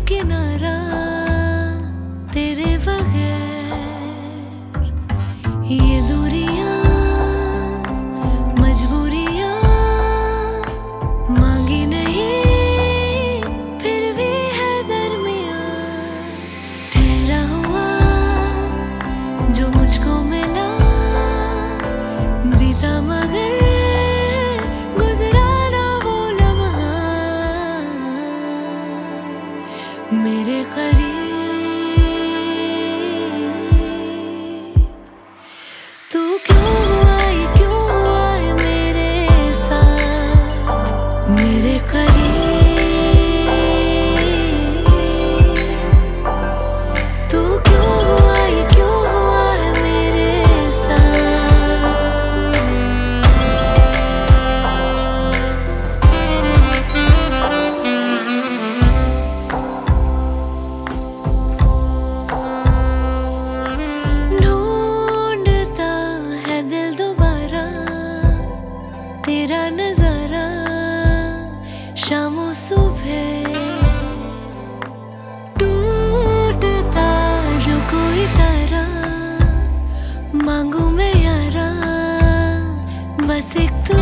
किनारा तेरे बगैर। ये दूरियां मजबूरियां मांगी नहीं फिर भी है दरमियां। ठहरा हुआ जो मुझको मिला बीता मगर गुजरा ना वो लम्हा। मेरे करीब तू क्यों हुआ है मेरे साथ। मेरे करीब तू क्यों हुआ है मेरे साथ। ढूंढता है दिल दोबारा तेरा नजारा शामों सुबह। टूटता जो कोई तारा मांगू मैं यारा बस एक तू।